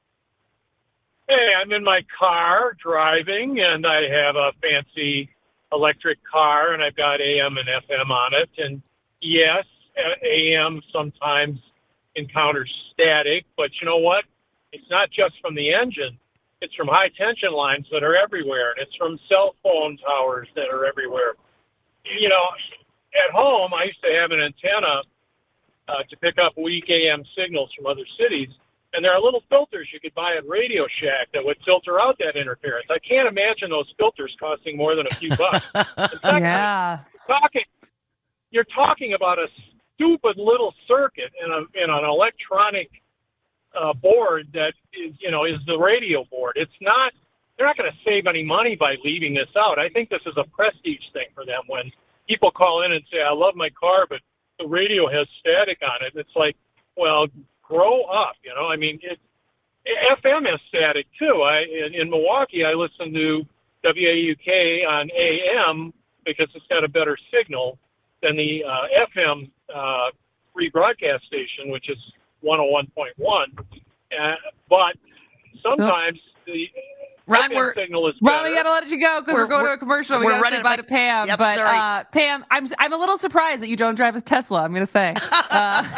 Hey, I'm in my car driving, and I have a fancy electric car, and I've got A M and F M on it. And yes, A M sometimes encounters static, but you know what? It's not just from the engine. It's from high tension lines that are everywhere, and it's from cell phone towers that are everywhere. You know, at home, I used to have an antenna uh, to pick up weak A M signals from other cities, and there are little filters you could buy at Radio Shack that would filter out that interference. I can't imagine those filters costing more than a few bucks. In fact, yeah. You're talking, you're talking about a stupid little circuit in, a, in an electronic uh, board that is, you know, is the radio board. It's not, they're not going to save any money by leaving this out. I think this is a prestige thing for them when people call in and say, I love my car, but the radio has static on it. It's like, well, grow up, you know. I mean, it, F M has static, too. I in, in Milwaukee, I listen to W A U K on A M because it's got a better signal than the uh, F M uh, free broadcast station, which is one oh one point one. Uh, but sometimes oh. the Ron, F M we're, signal is better. Ron, we got to let you go because we're, we're going we're, to a commercial. We got to say bye to Pam. Yep, but sorry. Uh, Pam, I'm I'm a little surprised that you don't drive a Tesla. I'm going to say. Uh,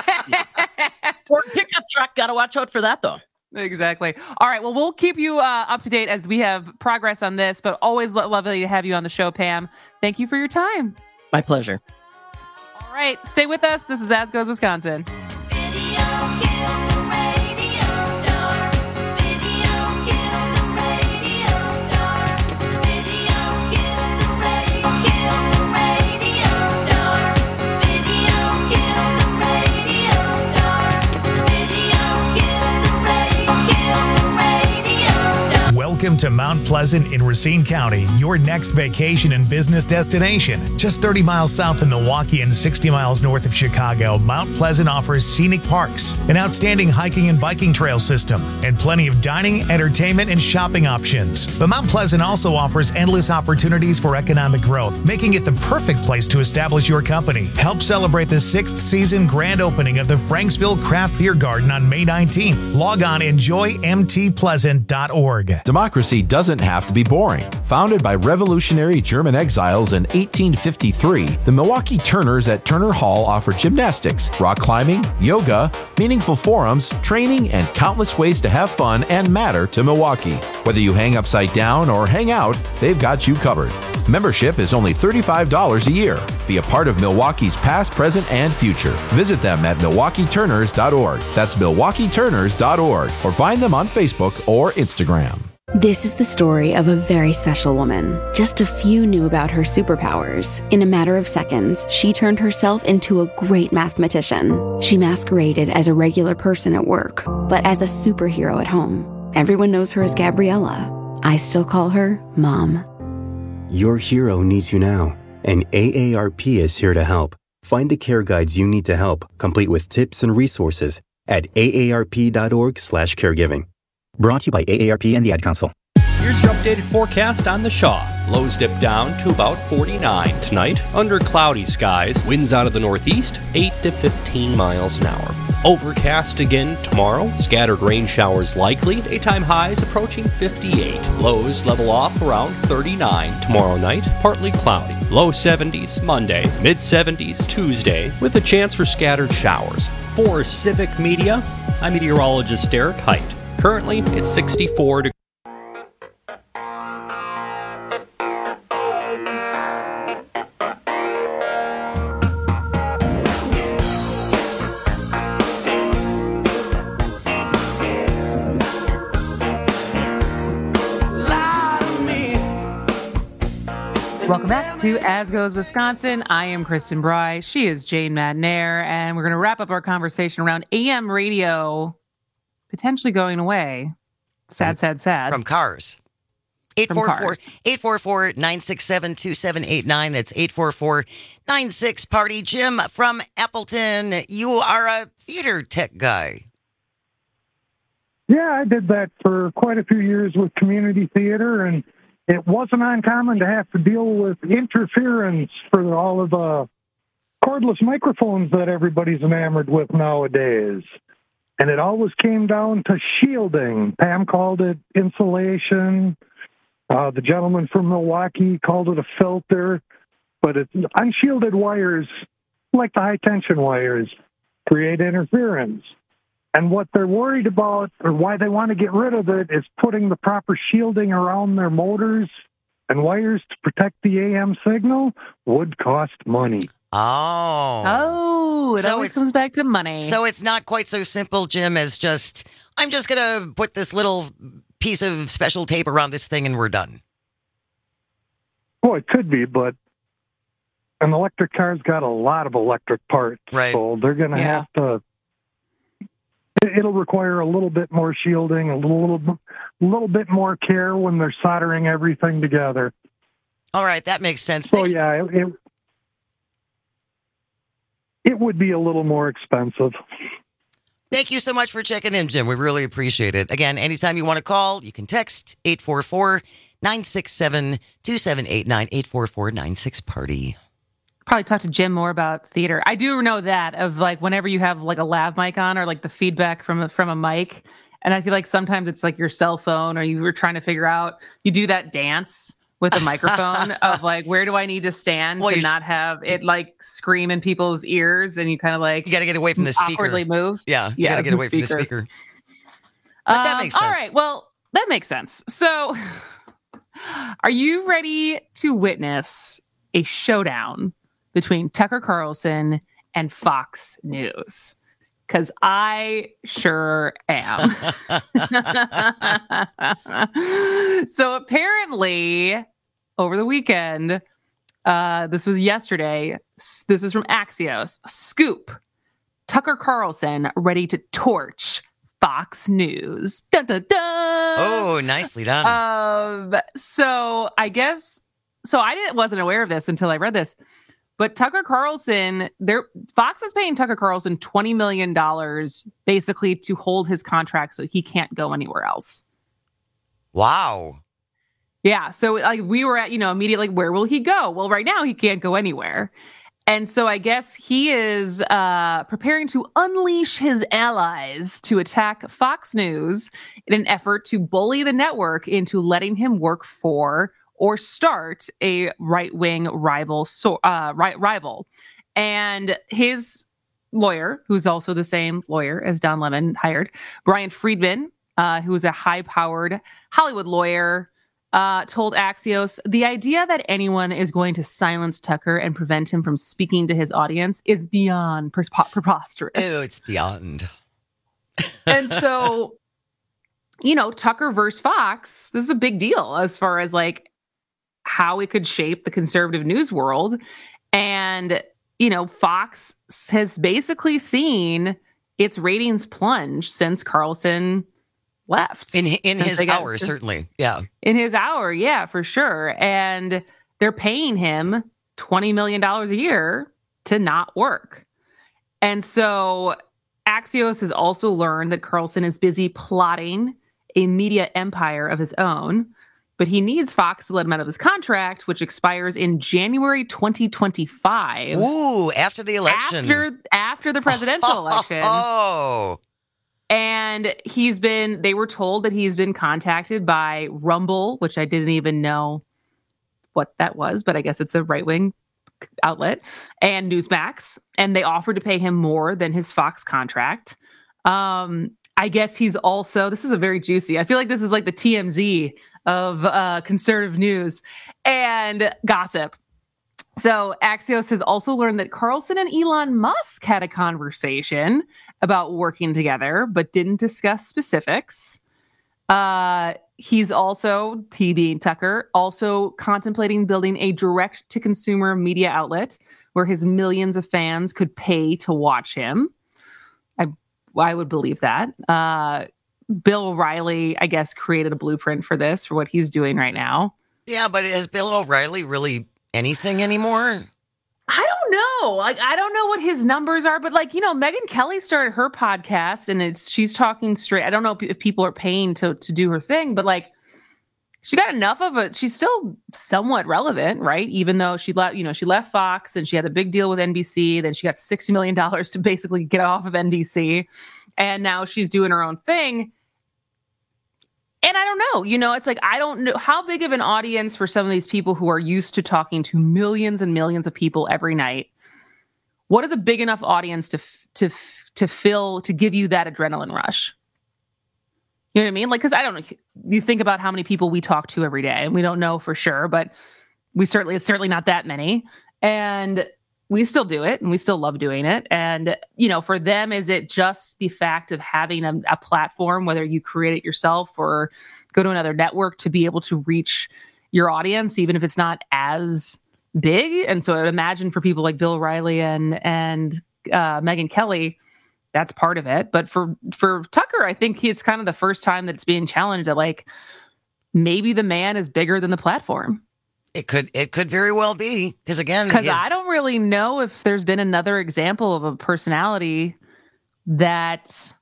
or pickup truck. Got to watch out for that, though. Exactly. All right. Well, we'll keep you uh, up to date as we have progress on this. But always lo- lovely to have you on the show, Pam. Thank you for your time. My pleasure. All right. Stay with us. This is As Goes Wisconsin. Welcome to Mount Pleasant in Racine County, your next vacation and business destination. Just thirty miles south of Milwaukee and sixty miles north of Chicago, Mount Pleasant offers scenic parks, an outstanding hiking and biking trail system, and plenty of dining, entertainment, and shopping options. But Mount Pleasant also offers endless opportunities for economic growth, making it the perfect place to establish your company. Help celebrate the sixth season grand opening of the Franksville Craft Beer Garden on May nineteenth. Log on enjoy m t pleasant dot org. Democracy doesn't have to be boring. Founded by revolutionary German exiles in eighteen fifty-three, the Milwaukee Turners at Turner Hall offer gymnastics, rock climbing, yoga, meaningful forums, training, and countless ways to have fun and matter to Milwaukee. Whether you hang upside down or hang out, they've got you covered. Membership is only thirty-five dollars a year. Be a part of Milwaukee's past, present, and future. Visit them at milwaukee turners dot org. That's milwaukee turners dot org. Or find them on Facebook or Instagram. This is the story of a very special woman. Just a few knew about her superpowers. In a matter of seconds, she turned herself into a great mathematician. She masqueraded as a regular person at work, but as a superhero at home. Everyone knows her as Gabriella. I still call her Mom. Your hero needs you now, and A A R P is here to help. Find the care guides you need to help, complete with tips and resources at A A R P dot org slash caregiving. Brought to you by A A R P and the Ad Council. Here's your updated forecast on the Shaw. Lows dip down to about forty-nine tonight. Under cloudy skies, winds out of the northeast, eight to fifteen miles an hour. Overcast again tomorrow. Scattered rain showers likely. Daytime highs approaching fifty-eight. Lows level off around thirty-nine tomorrow night. Partly cloudy. Low seventies Monday. Mid seventies Tuesday with a chance for scattered showers. For Civic Media, I'm meteorologist Derek Height. Currently, it's sixty-four degrees. Welcome back to As Goes Wisconsin. I am Kristen Bry. She is Jane Madnair, and we're going to wrap up our conversation around A M radio potentially going away. Sad, sad, sad. From cars. eight four four, nine six seven, two seven eight nine. That's eight four four, nine six party. Jim from Appleton, you are a theater tech guy. Yeah, I did that for quite a few years with community theater, and it wasn't uncommon to have to deal with interference for all of the cordless microphones that everybody's enamored with nowadays. And it always came down to shielding. Pam called it insulation. Uh, the gentleman from Milwaukee called it a filter. But it's unshielded wires, like the high-tension wires, create interference. And what they're worried about, or why they want to get rid of it, is putting the proper shielding around their motors and wires to protect the A M signal would cost money. Oh. Oh, it So always it's- comes back to money. So it's not quite so simple, Jim, as just, I'm just going to put this little piece of special tape around this thing and we're done. Well, it could be, but an electric car's got a lot of electric parts. Right. So they're going to Yeah. have to, it'll require a little bit more shielding, a little, little, little bit more care when they're soldering everything together. All right, that makes sense. So, yeah, it, it, it would be a little more expensive. Thank you so much for checking in, Jim. We really appreciate it. Again, anytime you want to call, you can text eight four four, nine six seven, two seven eight nine, eight four four, nine six party. Probably talk to Jim more about theater. I do know that of like whenever you have like a lav mic on or like the feedback from a, from a mic, and I feel like sometimes it's like your cell phone or you were trying to figure out, you do that dance with a microphone of like, where do I need to stand Well, to you- not have it like scream in people's ears, and you kind of like You got to get away from the speaker. awkwardly move. Yeah, you got to get away from the speaker. But that Um, makes sense. All right, well, that makes sense. So, are you ready to witness a showdown between Tucker Carlson and Fox News? Because I sure am. So apparently, over the weekend, uh, this was yesterday, s- this is from Axios, Scoop, Tucker Carlson ready to torch Fox News. Dun, dun, dun. Oh, nicely done. Um, so I guess, so I didn't, wasn't aware of this until I read this. But Tucker Carlson, there, Fox is paying Tucker Carlson twenty million dollars basically to hold his contract so he can't go anywhere else. Wow. Yeah. So like we were at, you know, immediately, where will he go? Well, right now he can't go anywhere. And so I guess he is uh, preparing to unleash his allies to attack Fox News in an effort to bully the network into letting him work for or start a right-wing rival, so, uh, right, rival. And his lawyer, who's also the same lawyer as Don Lemon hired, Brian Friedman, uh, who is a high-powered Hollywood lawyer, uh, told Axios, the idea that anyone is going to silence Tucker and prevent him from speaking to his audience is beyond pres- preposterous. Oh, it's beyond. And so, you know, Tucker versus Fox, this is a big deal as far as like how it could shape the conservative news world. And, you know, Fox has basically seen its ratings plunge since Carlson left. In in Since his they got- hour, certainly. Yeah. In his hour, yeah, for sure. And they're paying him twenty million dollars a year to not work. And so Axios has also learned that Carlson is busy plotting a media empire of his own, but he needs Fox to let him out of his contract, which expires in January twenty twenty-five. Ooh, after the election. After, after the presidential oh, election. Oh. And he's been, they were told that he's been contacted by Rumble, which I didn't even know what that was, but I guess it's a right-wing outlet, and Newsmax, and they offered to pay him more than his Fox contract. Um, I guess he's also, this is a very juicy, I feel like this is like the T M Z of uh, conservative news and gossip. So Axios has also learned that Carlson and Elon Musk had a conversation about working together, but didn't discuss specifics. Uh, he's also, T B Tucker, also contemplating building a direct-to-consumer media outlet where his millions of fans could pay to watch him. I, I would believe that. Uh, Bill O'Reilly, I guess, created a blueprint for this, for what he's doing right now. Yeah, but is Bill O'Reilly really anything anymore? I don't know. Like, I don't know what his numbers are, but like, you know, Megyn Kelly started her podcast and it's, she's talking straight. I don't know if, if people are paying to, to do her thing, but like, she got enough of it. She's still somewhat relevant, right? Even though she left, you know, she left Fox and she had a big deal with N B C. Then she got sixty million dollars to basically get off of N B C. And now she's doing her own thing. And I don't know, you know, it's like, I don't know how big of an audience for some of these people who are used to talking to millions and millions of people every night. What is a big enough audience to, to, to fill, to give you that adrenaline rush? You know what I mean? Like, cause I don't know, you think about how many people we talk to every day and we don't know for sure, but we certainly, it's certainly not that many. And we still do it and we still love doing it. And, you know, for them, is it just the fact of having a, a platform, whether you create it yourself or go to another network, to be able to reach your audience, even if it's not as big? And so I would imagine for people like Bill O'Reilly and, and uh, Megyn Kelly, that's part of it. But for, for Tucker, I think it's kind of the first time that it's being challenged that like, maybe the man is bigger than the platform. It could it could very well be, because again, because I don't really know if there's been another example of a personality that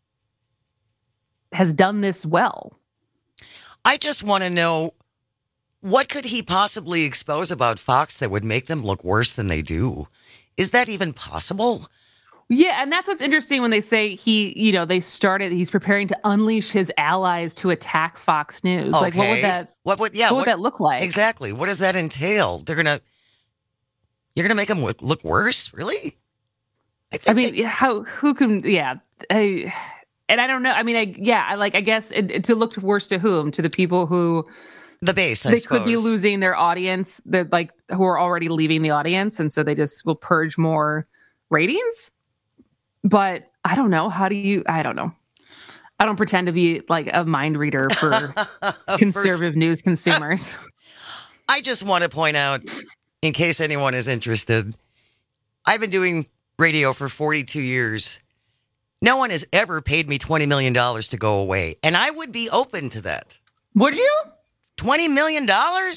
has done this well. I just want to know, what could he possibly expose about Fox that would make them look worse than they do? Is that even possible? Yeah, and that's what's interesting when they say he, you know, they started, he's preparing to unleash his allies to attack Fox News. Okay. Like, what would that, what would, yeah, what would what, that look like? Exactly. What does that entail? They're going to, you're going to make them look, look worse? Really? I, I mean, they, how, who can, yeah. I, and I don't know. I mean, I, yeah, I like, I guess it, it, to look worse to whom? To the people who, the base, I they suppose. Could be losing their audience, that like, who are already leaving the audience. And so they just will purge more ratings. But I don't know. How do you, I don't know. I don't pretend to be like a mind reader for conservative news consumers. I just want to point out, in case anyone is interested, I've been doing radio for forty-two years. No one has ever paid me twenty million dollars to go away. And I would be open to that. Would you? twenty million dollars?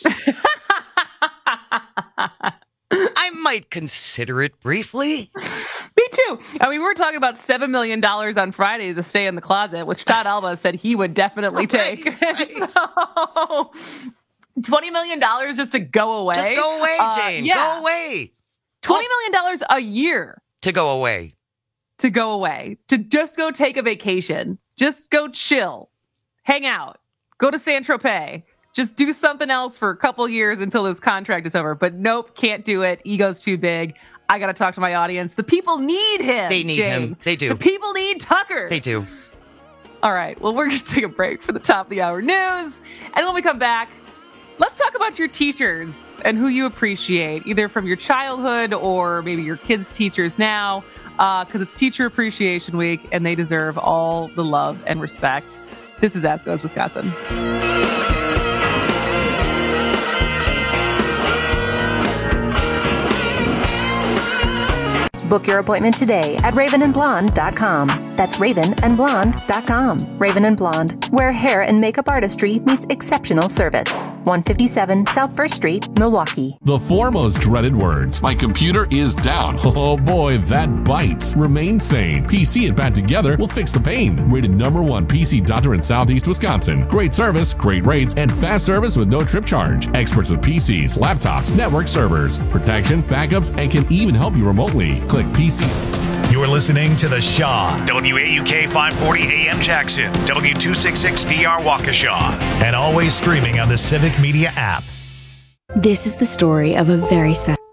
I might consider it briefly. Me too. I mean, we were talking about seven million dollars on Friday to stay in the closet, which Todd Alba said he would definitely take. Right, right. So, twenty million dollars just to go away. Just go away, Jane. Uh, yeah. Go away. twenty million dollars a year. To go away. To go away. To just go take a vacation. Just go chill. Hang out. Go to Saint-Tropez. Just do something else for a couple years until this contract is over. But nope, can't do it. Ego's too big. I got to talk to my audience. The people need him. They need Jane. him. They do. The people need Tucker. They do. All right. Well, we're going to take a break for the top of the hour news. And when we come back, let's talk about your teachers and who you appreciate, either from your childhood or maybe your kids' teachers now, because uh, it's Teacher Appreciation Week and they deserve all the love and respect. This is As Goes Wisconsin. Book your appointment today at raven and blonde dot com. That's raven and blonde dot com. Raven and Blonde, where hair and makeup artistry meets exceptional service. one fifty-seven South First Street, Milwaukee. The four most dreaded words. My computer is down. Oh boy, that bites. Remain sane. P C and Pat together will fix the pain. Rated number one P C doctor in Southeast Wisconsin. Great service, great rates, and fast service with no trip charge. Experts with P Cs, laptops, network servers, protection, backups, and can even help you remotely. Click P C. You're listening to The Shaw, W A U K five forty A M Jackson, W two sixty-six D R Waukesha, and always streaming on the Civic Media app. This is the story of a very special